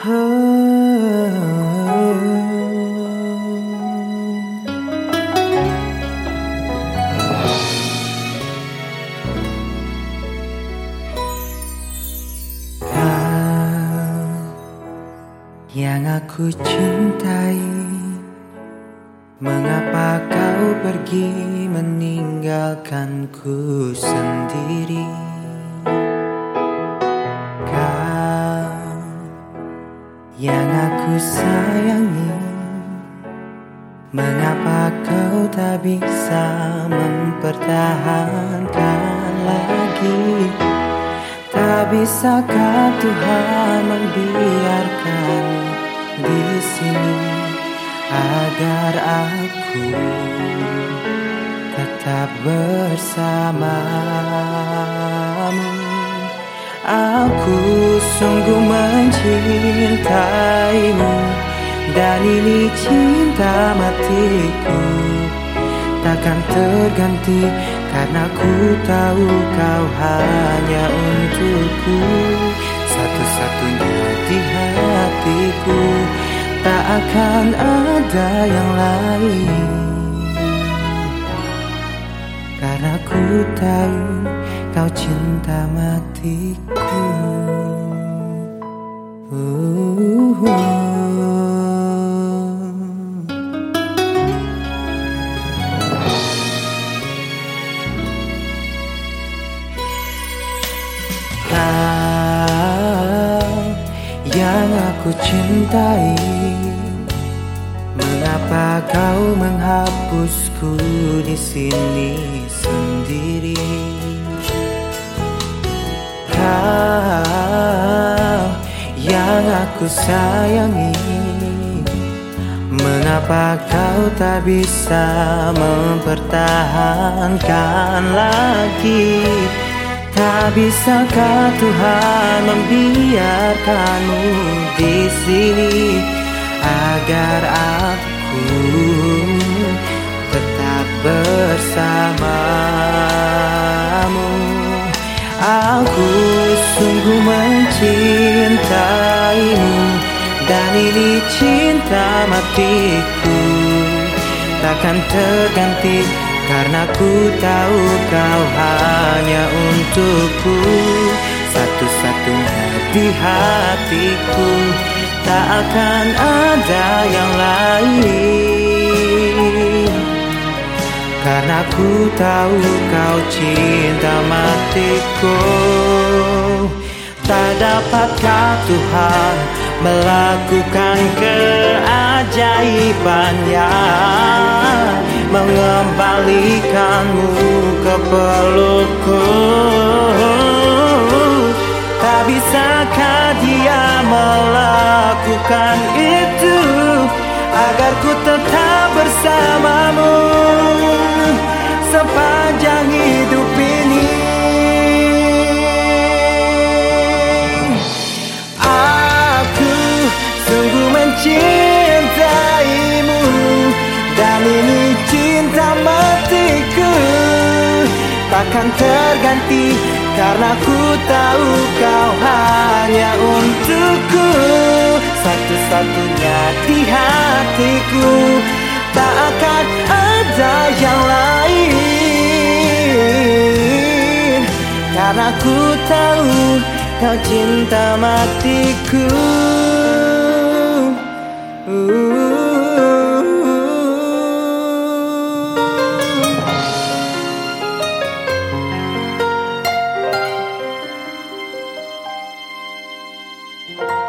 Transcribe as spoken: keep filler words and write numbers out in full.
Yang aku cintai, mengapa kau pergi meninggalkanku sendiri? Kau yang aku sayangi, mengapa kau tak bisa mempertahankan lagi? Tak bisakah Tuhan membiarkan di sini agar aku tetap bersamamu? Aku sungguh mencintaimu, dan ini cinta matiku takkan terganti, karena ku tahu kau hanya untukku, satu-satunya di hatiku. Tak akan ada yang lain, karena ku tahu kau cinta matiku. uh-huh. Kau yang aku cintai, mengapa kau menghapusku di sini sendiri? Kau yang aku sayangi, mengapa kau tak bisa mempertahankan lagi? Tak bisakah Tuhan membiarkanmu di sini agar aku tetap bersamamu? Aku sungguh mencintaimu, dan ini cinta matiku takkan terganti, karena ku tahu kau hanya untukku, satu-satunya di hatiku. Tak akan ada yang lain, karena ku tahu kau cinta matiku. Tak dapatkah Tuhan melakukan keajaibannya, mengembalikanmu ke pelukku? Tak bisakah Dia melakukan itu agar ku tetap bersamamu sepanjang hidup ini? Aku sungguh mencintaimu, dan ini cinta matiku takkan terganti, karena ku tahu kau hanya untukku, satu-satunya di hatiku. Tak akan ada yang lain, karena ku tahu kau cinta matiku. uh.